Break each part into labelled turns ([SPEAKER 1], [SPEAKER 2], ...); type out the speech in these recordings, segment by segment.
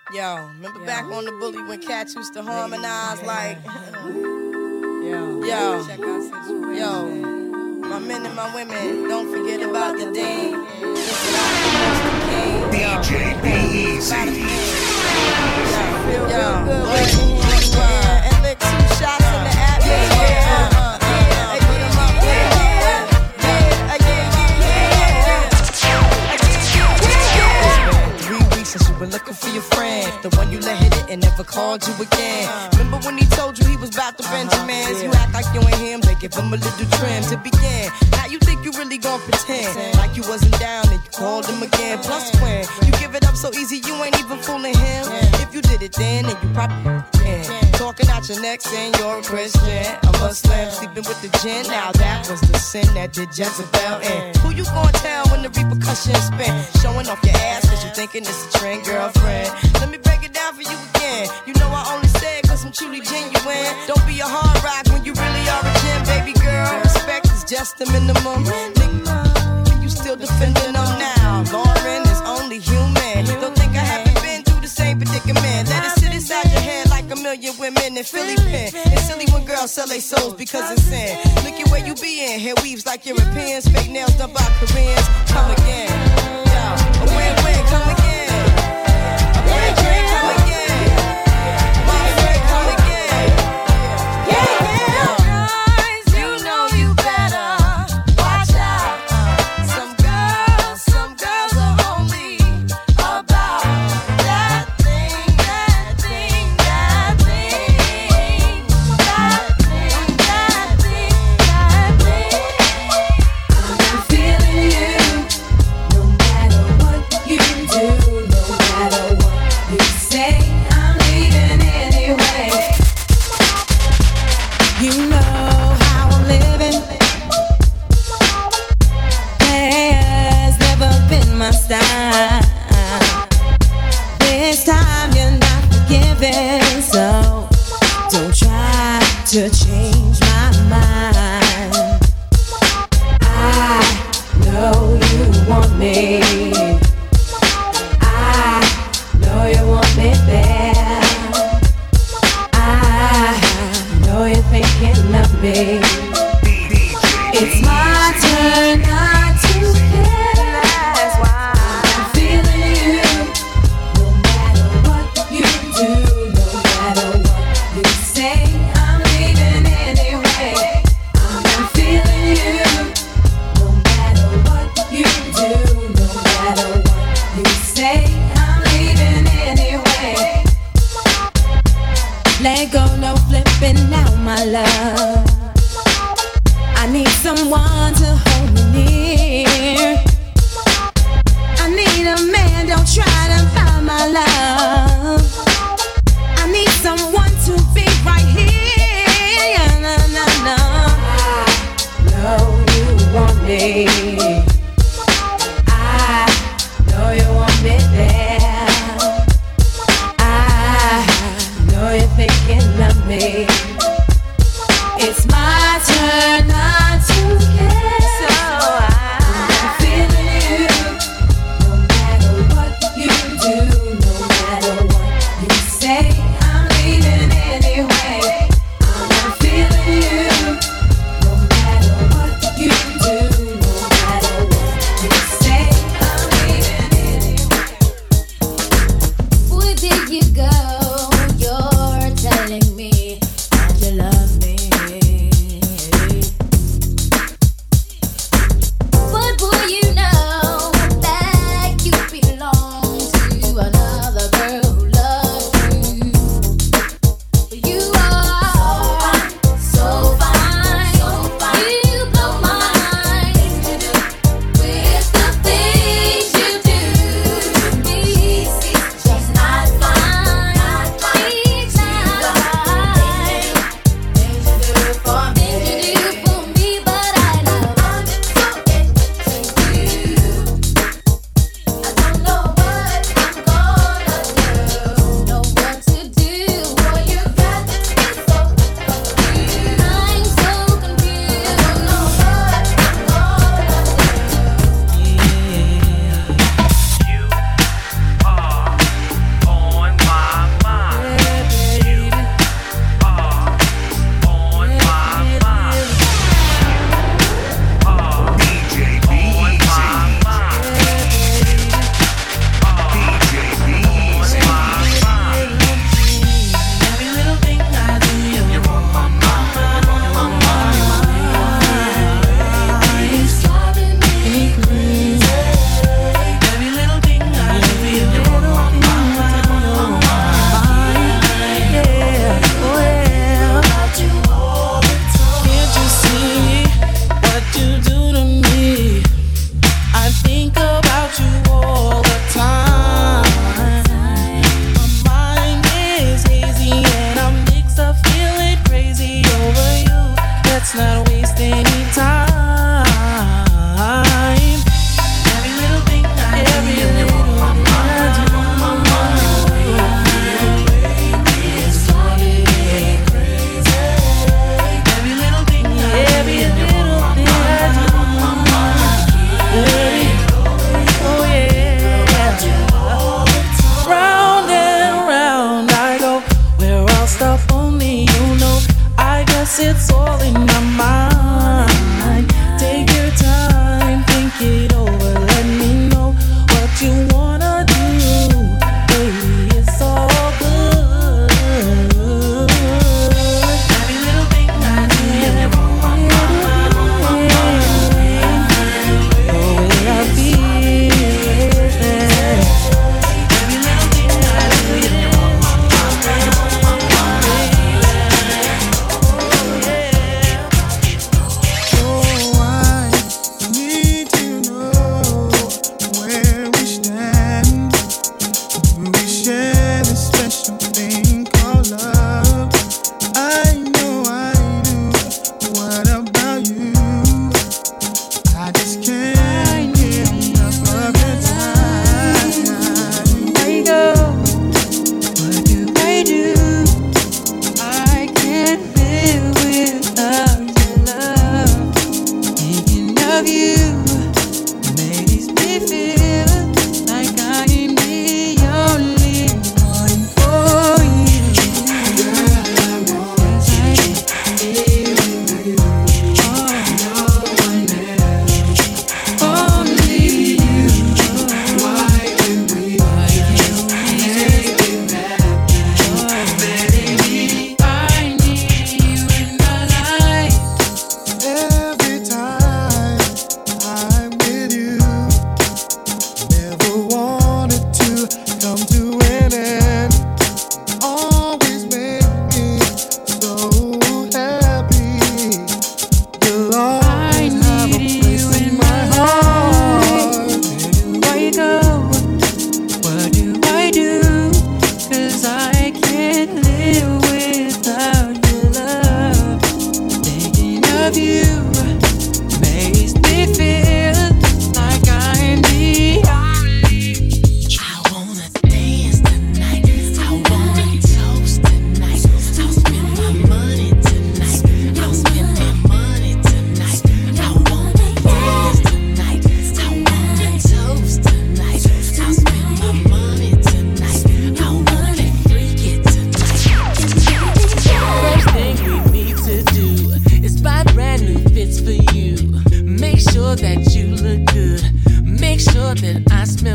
[SPEAKER 1] Yo, remember back on the bully when cats used to harmonize like, yo, my men and my women, don't forget about the dean.
[SPEAKER 2] DJ B-Eazy.
[SPEAKER 1] And lick 2 shots in the atmosphere. Since you were looking for your friend, the one you let hit it and never called you again. Remember when he told you he was about to Benjamins? You act like you ain't him, they give him a little trim to begin. Now you think you really gon' pretend like you wasn't down and you called him again. Plus when you give it up so easy, you ain't even fooling him. If you did it then you probably can. Talking out your neck saying you're a Christian, a Muslim, sleeping with the gin. Now that was the sin that did Jezebel in. Who you gon' tell when the repercussions spin? Showing off your ass cause you thinking it's a trend, girlfriend. Let me break it down for you again. You know I only say it cause I'm truly genuine. Don't be a hard rock when you really are a gem, baby girl. Respect is just the minimum. Nigga, you still defending them now. Lauren is only human. Don't think I haven't been through the same predicament. Let it sit inside your head like a million women in Philly pen. It's silly when girls sell their souls because it's sin. Look at where you be in. Hair weaves like Europeans. Fake nails done by Koreans. Come again. A win-win, come again. A win-win, come again. My friend, come again. Yeah. Guys, you know you better watch out. Some girls are only about that thing. I'm feeling you. No matter what you do, no matter what you say, I'm leaving anyway. You know how I'm living. Has never been my style. This time you're not forgiving, so don't try to change my mind. I know you want me. I know you want me there. I know you're thinking of me. It's my turn not to care. That's why I'm feeling you. No matter what you do, no matter what you say, I'm leaving anyway. I'm feeling you. No matter what you do, no matter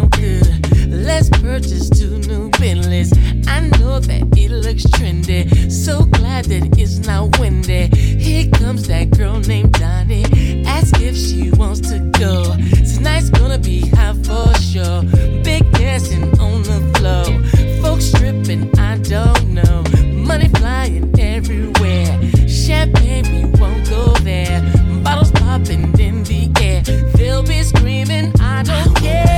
[SPEAKER 3] sound good. Let's purchase 2 new Bentleys. I know that it looks trendy. So glad that it's not windy. Here comes that girl named Donnie. Ask if she wants to go. Tonight's gonna be hot for sure. Big dancing on the floor. Folks stripping, I don't know. Money flying everywhere. Champagne, we won't go there. Bottles popping in the air. They'll be screaming, I don't care.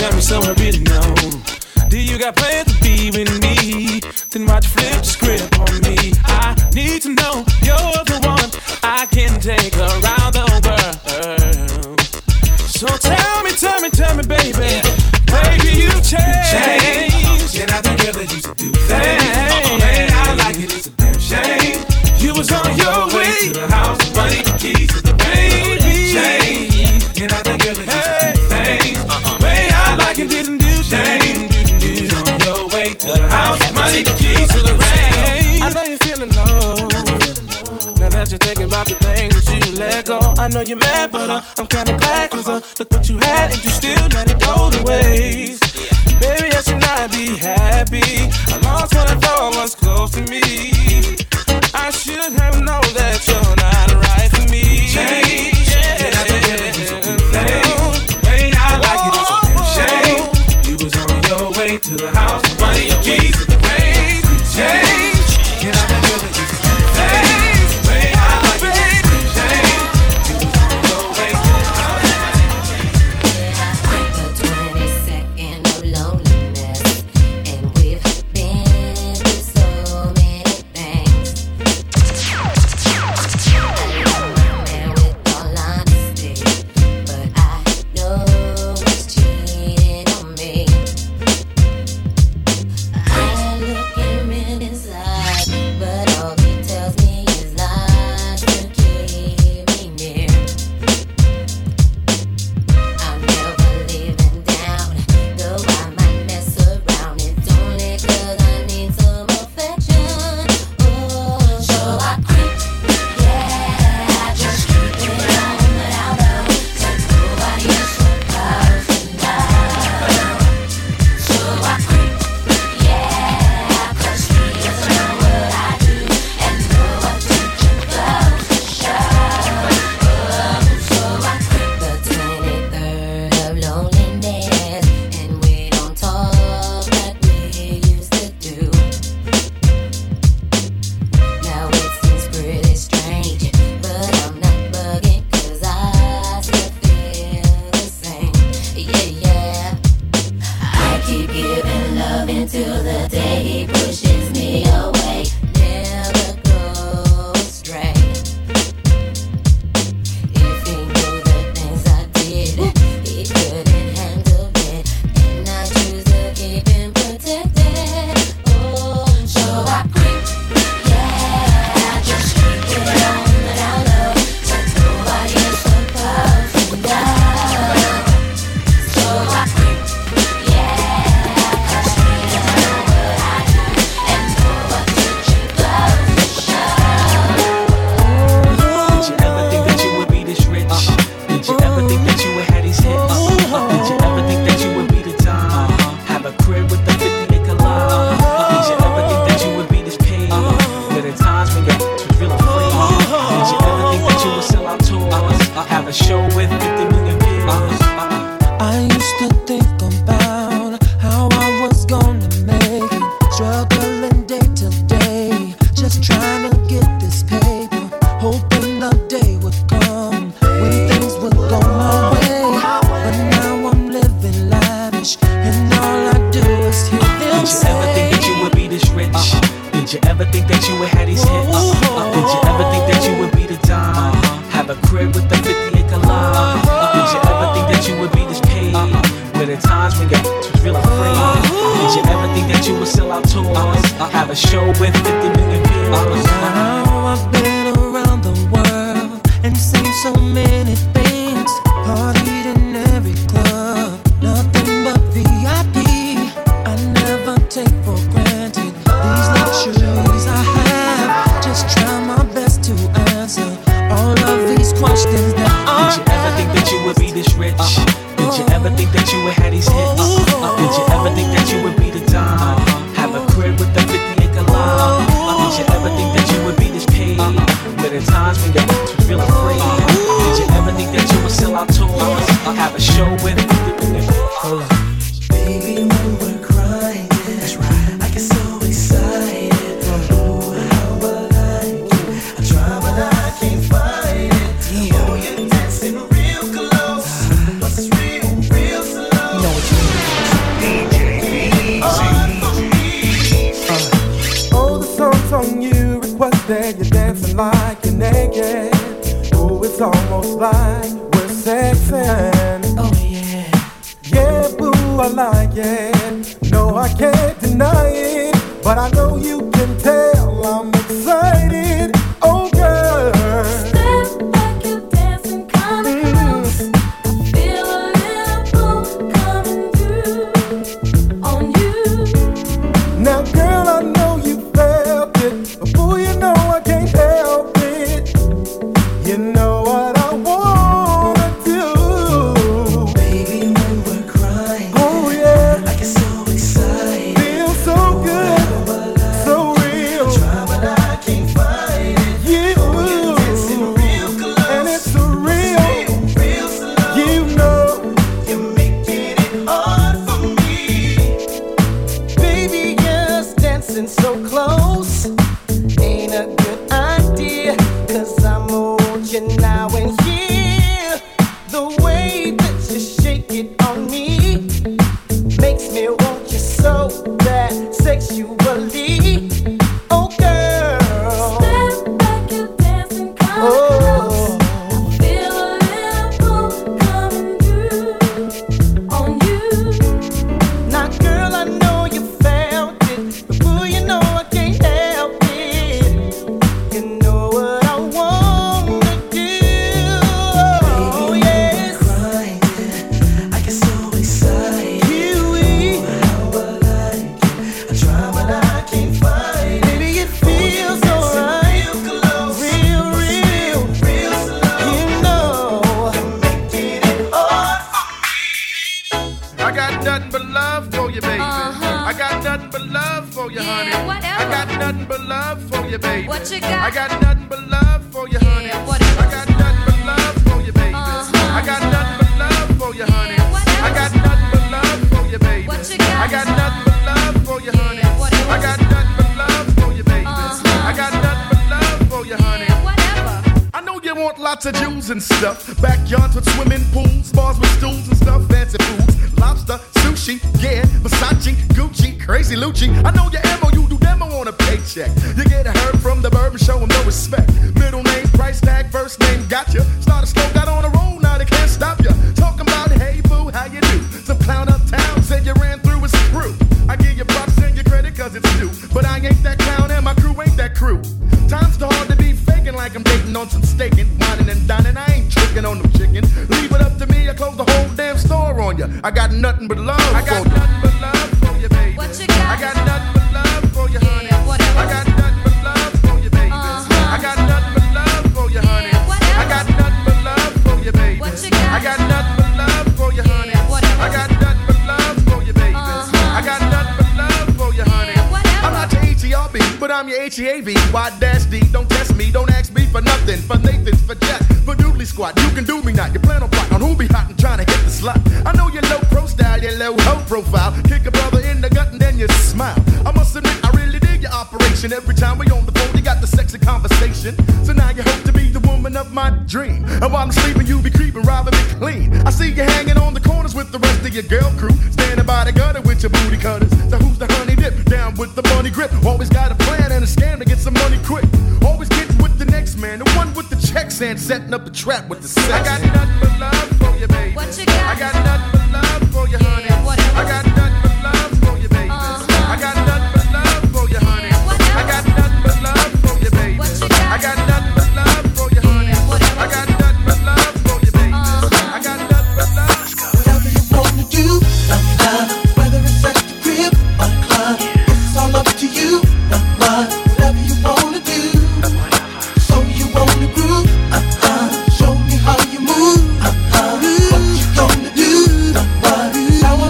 [SPEAKER 4] tell me so I really know. Do you got plans to be with me? Then why'd you flip the script on me? I need to know you're the one I can take around the world. So tell me, baby, baby, you changed.
[SPEAKER 2] You're not the girl that used to do things. Man, I like it, it's a damn shame.
[SPEAKER 4] You was on your way
[SPEAKER 2] to the house, money, the keys to the baby. Change. You're not the girl that used to do things.
[SPEAKER 4] Way I like it, didn't do things.
[SPEAKER 2] You was on your way to the house, money, the keys to the rain.
[SPEAKER 4] I know you're feeling low. Now that you're thinking about the things that you let go, I know you're mad, but I'm kinda glad, cause look what you had and you still let it go to waste. Baby, I should not be happy. I lost what I thought was close to me. I should have known that you're not right for me.
[SPEAKER 2] Change. Yeah, I think that you should do things. Way I like it, it's a damn shame. You was on your way to the house, money, your keys to the rain. Change. Yeah, I think that you should do things. Way I like it, it's a damn shame. You was on your way to the house,
[SPEAKER 5] The 22nd of loneliness, and we've been through so many things. I love my man with all honesty, but I know he's cheating on me. I look him in his eyes, but all he tells me is lies to keep me near. I'm never leaving down, though I might mess around. It's only 'cause I need some affection. Oh, so I creep, yeah, I just keep it on without love. 'Cause nobody else supposed to know. So I creep, yeah, 'cause he doesn't know what I do and know what future goes to show. So I creep the 23rd of loneliness, and we don't talk like we used to do. Now it seems pretty strange, but I'm not bugging 'cause I still feel the same. Yeah. I keep giving love until the day he pushes me away. Never go astray. If he knew the things I did, he couldn't handle it, and I choose to keep him protected. Oh, so I creep, yeah, I just keep it on without love, 'cause nobody is supposed to know. So I creep, yeah, 'cause he doesn't know what I do and know what future goes to show.
[SPEAKER 6] Did you ever think that you would be this rich? Did you ever think that you would have these hits? Did you ever think that you would be the time? Have a crib with a 50-acre lot? Did you ever think that you would be this paid? But at times when you're feeling free, did you ever think that you would sell out tours? Have a show with 50 million views?
[SPEAKER 7] I used to think about how I was gonna make it, struggling day to day, just trying to get this paper, hoping the day would come when things would go my way. But now I'm living lavish, and all I do is hear them
[SPEAKER 6] Did you
[SPEAKER 7] say,
[SPEAKER 6] ever think that you would be this rich? Did you ever think that you would have these hits? Did you ever think that you would be the dime? Have a crib with a 50-acre lot? Did you ever think that you would be this paid? But at times when you're feeling free, did you ever think that you would sell out tours? Have a show with 50 million views?
[SPEAKER 7] now I've been around the world and seen so many things, partied in every club, nothing but VIP. I never take for granted these luxuries I have. Just try my best to answer all of these questions that are.
[SPEAKER 6] Did you ever think that you would be this rich? Did you ever think that you would have these hits? Did you ever think that you would be the dime? Have a crib with a 50-acre lot? Did you ever think that you would be this paid? But at times when you're feeling free, did you ever think that you would sell out tours? Have a show with 50 million views?
[SPEAKER 7] Baby, when we're crying, that's right, I get so excited. Oh, how I like you. I try, but I can't find it. Oh, you're dancing real close, but it's real slow. You know what you mean?
[SPEAKER 4] like you're naked. Oh, it's almost like we're sexing.
[SPEAKER 7] Oh yeah.
[SPEAKER 4] Yeah, boo, I like it. No, I can't deny it, but I know you can tell I'm excited. Oh, girl.
[SPEAKER 5] Step back, you dancing kinda close. I feel a little pull coming through on you.
[SPEAKER 4] Now, girl, I know you felt it, but boy, you know I can't help it. You know what I wanna do.
[SPEAKER 7] Baby, when we're crying,
[SPEAKER 4] Oh, yeah.
[SPEAKER 7] I get so excited.
[SPEAKER 4] Feels so good, so real.
[SPEAKER 7] Try, but I can't find it.
[SPEAKER 4] You,
[SPEAKER 7] You're dancing real close.
[SPEAKER 4] and it's real.
[SPEAKER 7] Real slow.
[SPEAKER 4] You know,
[SPEAKER 7] You're making it hard for me.
[SPEAKER 1] Baby, just dancing so close ain't a good idea. Cause I'm on you now and here. The way that you shake it on me makes me want you so bad sexually. Oh, girl.
[SPEAKER 5] Step back, you dancing kinda close.
[SPEAKER 1] Oh.
[SPEAKER 5] Feel a little pull coming through on you.
[SPEAKER 1] Now, girl, I know you felt it, but boy, you know I can't help it. You know what I wanna do. Oh, yes.
[SPEAKER 7] Crying, I get so excited.
[SPEAKER 1] Kiwi.
[SPEAKER 7] How I like it. I try, but I can't find it.
[SPEAKER 1] Baby, it feels alright. Real, real.
[SPEAKER 7] Real slow.
[SPEAKER 1] You know.
[SPEAKER 7] Making it hard for me.
[SPEAKER 2] I got nothing but love for you, baby.
[SPEAKER 5] Uh-huh.
[SPEAKER 2] I got nothing but love for you,
[SPEAKER 5] Yeah,
[SPEAKER 2] honey.
[SPEAKER 5] whatever.
[SPEAKER 2] I got nothing but love for you, baby.
[SPEAKER 5] What you got?
[SPEAKER 2] I got nothing but love for you, honey.
[SPEAKER 5] whatever.
[SPEAKER 2] I got nothing but love for you, baby.
[SPEAKER 5] Uh-huh.
[SPEAKER 2] I got nothing but love for you, honey.
[SPEAKER 5] whatever.
[SPEAKER 2] I got nothing but love for you, baby.
[SPEAKER 5] What you got?
[SPEAKER 2] I got nothing but love for you, honey.
[SPEAKER 5] whatever.
[SPEAKER 2] I got nothing but love for you, baby.
[SPEAKER 5] Uh-huh.
[SPEAKER 2] I got nothing but love for you, honey.
[SPEAKER 5] Whatever.
[SPEAKER 2] I know you want lots of Jews and stuff. Backyards with swimming pools, bars with stools and stuff, fancy foods, lobster, sushi, yeah, Versace, Gucci, crazy Lucci. I know your ammo, you do demo on a paycheck. You get a herb from the bourbon, show 'em no respect. Middle name, price tag, first name, gotcha. Started slow, got on a roll, now they can't stop ya. Talking about, hey boo, how you do? Some clown uptown said you ran through his crew. I give you props and your credit cause it's due. But I ain't that clown and my crew ain't that crew. Time's too hard to be faking like I'm dating on some staking, whining and dining. I ain't tricking on no chicken. Leave it up to me, I close the whole damn store on you. I got nothing but love for you. I got nothing but love for you, baby.
[SPEAKER 5] What you got?
[SPEAKER 2] I got nothing but love for you, honey.
[SPEAKER 5] whatever.
[SPEAKER 2] I got nothing but love for you, baby.
[SPEAKER 5] Uh-huh.
[SPEAKER 2] I got nothing but love for you, honey.
[SPEAKER 5] whatever.
[SPEAKER 2] I got nothing but love for you, baby.
[SPEAKER 5] What you got?
[SPEAKER 2] I got nothing but love for you, honey.
[SPEAKER 5] whatever.
[SPEAKER 2] I got nothing but love for you, baby.
[SPEAKER 5] Uh-huh.
[SPEAKER 2] I got nothing but love for you, honey.
[SPEAKER 5] whatever.
[SPEAKER 2] I'm not your H-E-R-B, but I'm your H-E-A-V. Y-D. Don't test me, don't ask me for nothing. For Nathan's, for Jack, for Doodly Squad. You can do me not. You plan on plotting on who be hot and trying to hit the slot. I know your low pro style, your low ho profile. Kick a brother in the gut and then you smile. I must admit, I really dig your operation. Every time we on the phone, you got the sexy conversation. So now you hope to be the woman of my dream. And while I'm sleeping, you be creeping, robbing me clean. I see you hanging on the corners with the rest of your girl crew. Standing by the gutter with your booty cutters. So who's the honey dip? Down with the money grip. Always got a plan and a scam to get some money quick. Always getting with the next man, the one with the checks and setting up the trap with the sex. I got nothing but love for you, baby.
[SPEAKER 5] What you got?
[SPEAKER 2] I got nothing but love for you, honey.
[SPEAKER 5] whatever.
[SPEAKER 2] I got nothing but love for you, baby. I got nothing but love for you, honey.
[SPEAKER 5] Whatever.
[SPEAKER 2] I got nothing but love for you, baby.
[SPEAKER 5] What you got?
[SPEAKER 2] I got nothing but love for you, honey.
[SPEAKER 5] whatever.
[SPEAKER 2] I got nothing but love for you, baby. I got nothing but love.
[SPEAKER 7] Whatever you wanna do, whether it's at the crib or the club, it's all up to you. Whatever you wanna do, so you wanna groove. Show me how you move. What you gonna do? How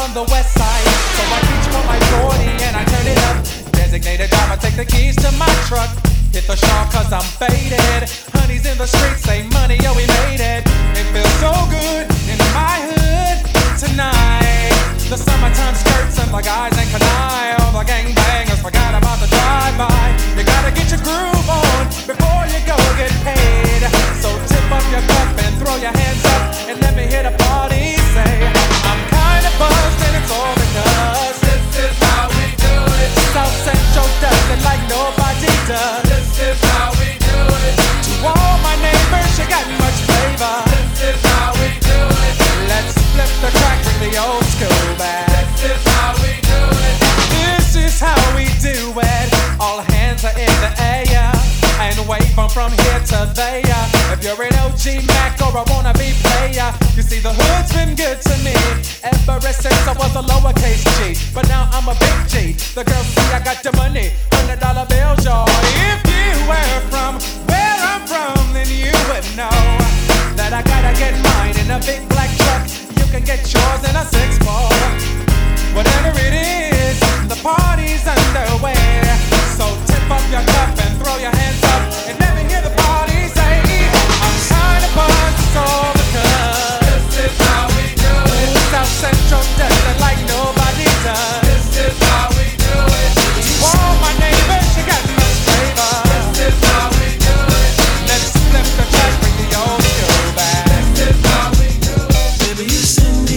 [SPEAKER 2] on the west side. So I reach for my 40 and I turn it up. Designated driver, take the keys to my truck. Hit the shop cause I'm faded. Honey's in the streets, say money, yo, we made it. It feels so good in my hood tonight. The summertime skirts and the guys ain't canine. All the gangbangers forgot about the drive-by. You gotta get your groove on before you go get paid. So tip up your cup and throw your hands up and let me hear the party say, I'm kinda buzzed and it's all because this is how we do it. South Central does it like nobody does. This is how we do it. To all my neighbors, you got much flavor. This is how we do it. Let's flip the track, bring the old school back. This is how we do it. This is how we do it. All hands are in the air and wave from here to there. If you're an OG Mac or a wannabe player, you see the hood's been good to me ever since I was a lowercase G. But now I'm a big G. The girls see I got the money, $100 bills, y'all. If you were from where I'm from, then you would know that I gotta get mine in a big black truck. You can get yours in a 6-4. Whatever it is, the party's underway. So tip up your cup and throw your hands up and let me hear the party say, I'm kinda buzzed, it's all because this is how we do it. South Central does it like nobody does. This is how we do it. To all my neighbors, you got much flavor. This is how we do it. Let's flip the track, bring the old school back. This is how we do it.
[SPEAKER 7] Baby, you send me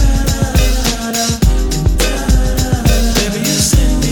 [SPEAKER 7] baby, you send me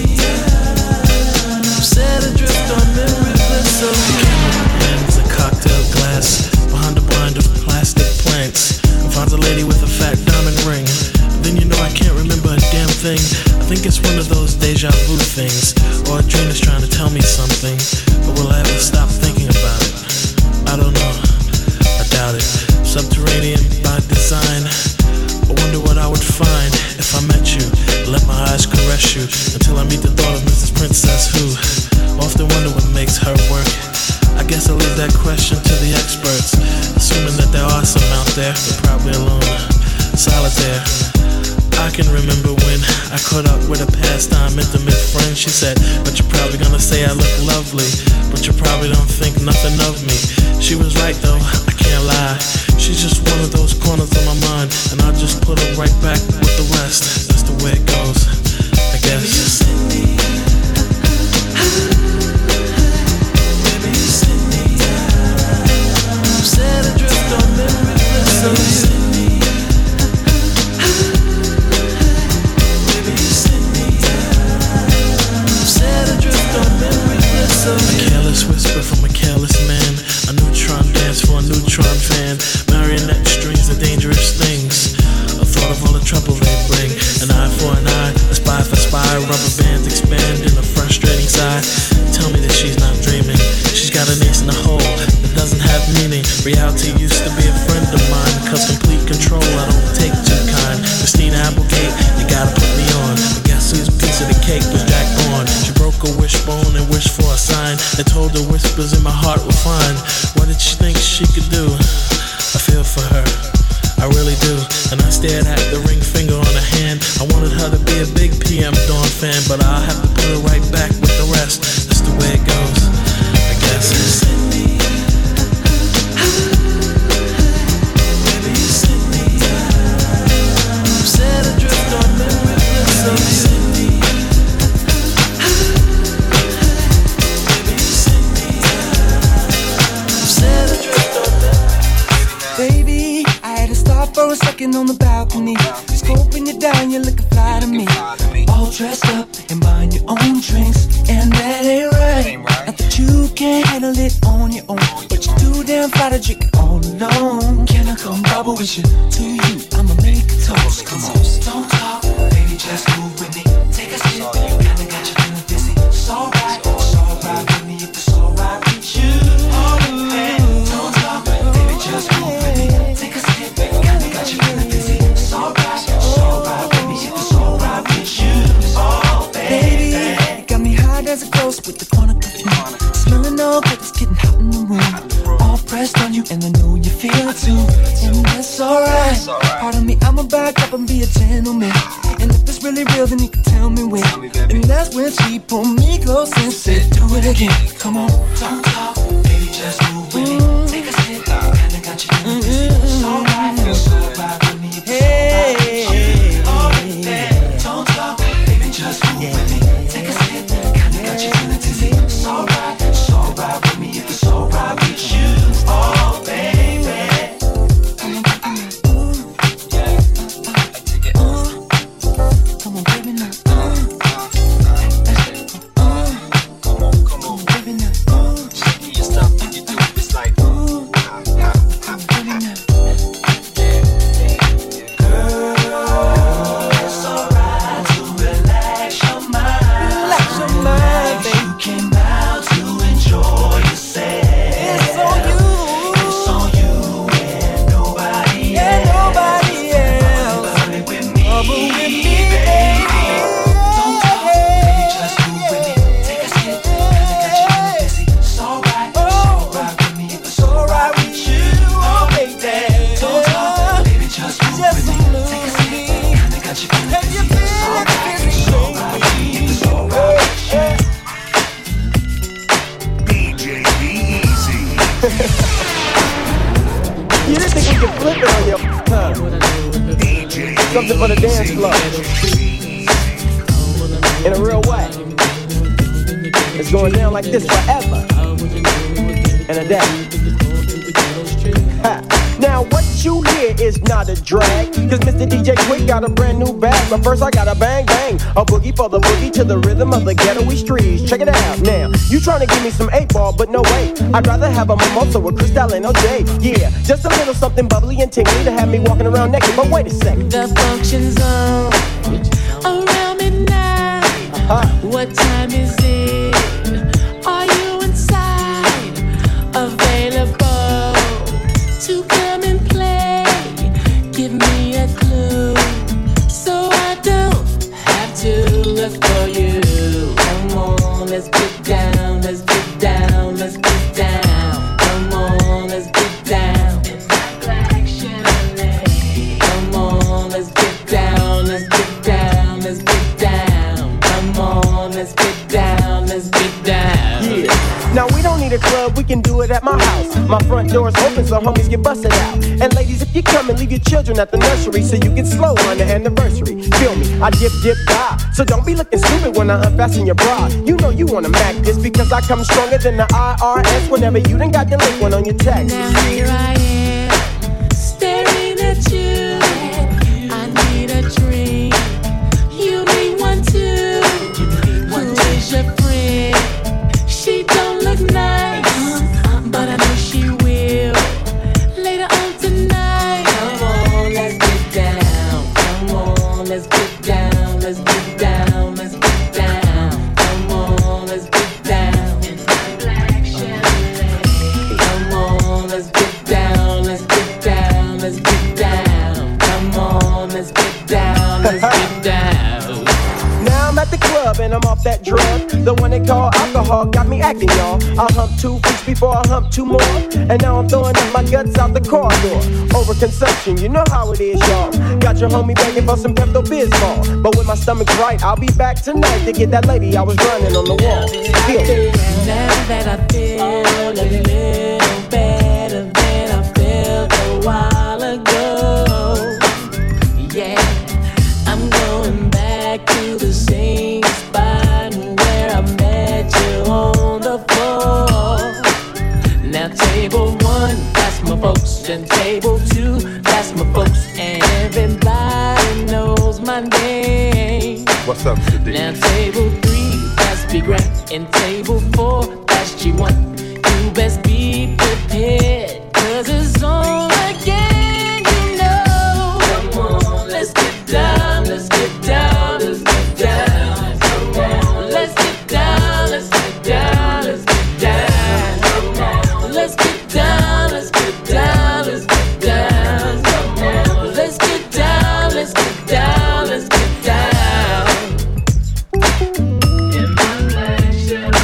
[SPEAKER 7] set adrift on memory bliss of you. Hands a cocktail glass behind a blind of plastic plants. I found a lady with a fat diamond ring. Then you know I can't remember a damn thing. I think it's one of those deja vu things, or a dream is trying to tell me something. But will I ever stop thinking about it? I don't know. I doubt it. Subterranean by design. I wonder what I would find if I met you. Let my eyes caress you until I meet the thought of Mrs. Princess, who often wonder what makes her work. I guess I'll leave that question to the experts, assuming that there are some out there, but probably alone, solitaire. I can remember when I caught up with a pastime intimate friend. She said, but you're probably gonna say I look lovely, but you probably don't think nothing of me. She was right though, I can't lie. She's just one of those corners of my mind, and I'll just put her right back with the rest. That's the way it goes, I guess. Baby, you send me baby, you send me set adrift on memory bliss of you. A careless whisper from a careless man, a neutron dance for a neutron fan. Marionette strings are dangerous things. A thought of all the trouble they bring. An eye for an eye, a spy for spy. Rubber bands expand in a frustrating sigh. Tell me that she's not dreaming. She's got an ace in a hole that doesn't have meaning. Reality used to be a friend of mine, cause complete control I don't take too kind. Christina Applegate, you gotta put me on. But guess whose piece of the cake was Jack on? She broke a wishbone and wished for a sign that told her whispers in my heart were fine. What did she think she could do? I feel for her, I really do. And I stared at the ring finger on her hand. I wanted her to be a big PM Dawn fan, but I'll have to put her right back with the rest. That's the way it goes, I guess. Baby, you send me baby, you send me set adrift on memory bliss of you.
[SPEAKER 8] Baby, I had to stop for a second on the balcony. Scoping you down, you're looking fly to me. All dressed up and buying your own drinks, and that ain't right. Not that you can't handle it on your own, but you're too damn fly to drink it all alone. Can I come bubble with you? To you, I'ma make a toast. Come on, don't talk, baby, just move with me. Take a sip, kinda got you feeling dizzy. It's alright with me if it's alright with you. Don't talk, baby, just move with me. Take a sip, kinda got you feeling dizzy. It's alright with me if it's alright with you. Oh, baby, you got me high as a ghost with the corner perfume. Smelling all good, it's getting hot in the room. All pressed on you, and I know you feel it too. And that's alright. Pardon me, I'ma back up and be a gentleman. And if it's really real, then you can tell me when. And that's when she pulled me close and said, do it again. Come on, don't talk, baby, just move with me. Take a sip, kinda got you feeling dizzy. It's alright, it's alright with me. It's alright, don't talk, baby, just move with me. Take a sip, kinda got you feeling dizzy. It's alright with me if it's alright with you. Oh, baby. Come on, baby, now. Come on, baby, now. Shaking your stuff, you do it's like come on, baby, now. Girl, it's alright to relax your mind. Relax your mind, baby. You came out to enjoy yourself. It's on you. It's on you and nobody else. Nobody else. Bubble with me, baby. Don't talk, baby, just move with me. Take a sip, kinda got you feeling dizzy. It's alright with me if it's alright with you. Oh, baby. Don't talk, baby, just move with me. Take a sip, kinda got you feeling dizzy. It's alright with me if it's alright with you.
[SPEAKER 9] DJ Easy.
[SPEAKER 10] You didn't think we could flip it on your
[SPEAKER 9] DJ
[SPEAKER 10] something for the dance floor in a real way. It's going down like this forever and a day. Ha. Now what you hear is not a drag, cause Mr. DJ Quick got a brand new bag. But first I got a bang bang, a boogie for the boogie to the rhythm of the ghetto streets. Check it out now, you trying to give me some 8-ball, but no way. I'd rather have a mimosa with Cristal and OJ. Yeah, just a little something bubbly and tingly to have me walking around naked. But wait a second,
[SPEAKER 3] The function's on around midnight. What time is it? Are you inside? Available to come and play? Give me a clue so I don't have to look for you. Come on, let's get down, let's get down, let's get down. Come on, let's get down. It's like black Chevrolet. Come on, let's get down, let's get down, let's get down. Come on, let's get down, let's get down.
[SPEAKER 10] yeah. Now we don't need a club, we can do it at my house. My front door's open so homies get busted out. And ladies, if you come and leave your children at the nursery so you get slow on the anniversary. Feel me, I dip, die. So don't be looking stupid when I unfasten your bra. You know you wanna mac this because I come stronger than the IRS whenever you done got the link one on your text.
[SPEAKER 3] Now here I am, staring at you. I need a drink. You need one too. Who is your friend? She don't look nice, but I know she will later on tonight. Come on, let's get down. Come on, let's get down. Let's get down. Let's get down. Come on, let's get down. It's my black Chevrolet. Come on, let's get down. Let's get down. Let's get down. Come on, let's get down. Let's get down.
[SPEAKER 10] Now I'm at the club and I'm off that drug. The one they call alcohol got me acting, y'all. I hump 2 weeks before I hump 2 more. And now I'm throwing up my guts out the corridor. Overconsumption, you know how it is, y'all. Got your homie begging for some Pepto-Bismol. But when my stomach's right, I'll be back tonight to get that lady I was running on the wall. Feel me.
[SPEAKER 3] Now that I feel a little better than I felt a while ago. Yeah, I'm going back to the same spot where I met you on the floor. Now table 1, that's my folks, and table 2, that's my folks, and everybody knows my name.
[SPEAKER 9] What's up, Sadiq?
[SPEAKER 3] Now table 3, that's Big Rat, and table 4, that's G1. You best be prepared, 'cause it's on again, you know. Come on, let's get down, let's get down, let's get down. Come on, let's get down, let's get down, let's get down. Come on, let's get down, let's get down, let's get down. Come on, let's get down, let's get down, let's get down. In my black shirt.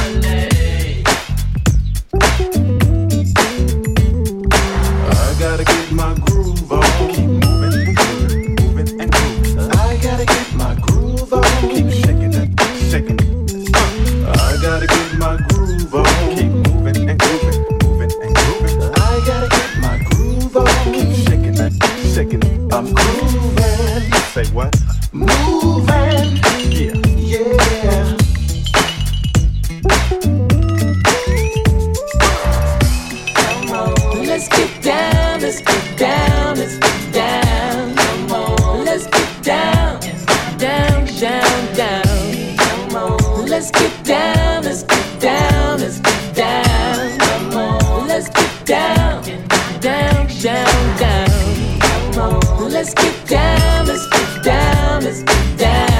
[SPEAKER 8] I'm grooving.
[SPEAKER 9] Say what?
[SPEAKER 8] Moving.
[SPEAKER 9] Yeah.
[SPEAKER 8] Yeah.
[SPEAKER 3] Let's get down, let's get down, let's get down. Come on, let's get down, down, down, down. Come on, let's get down, let's get down, let's get down. Come on, let's get down, down, down, down. Come on, let's get down, let's get down, let's get down.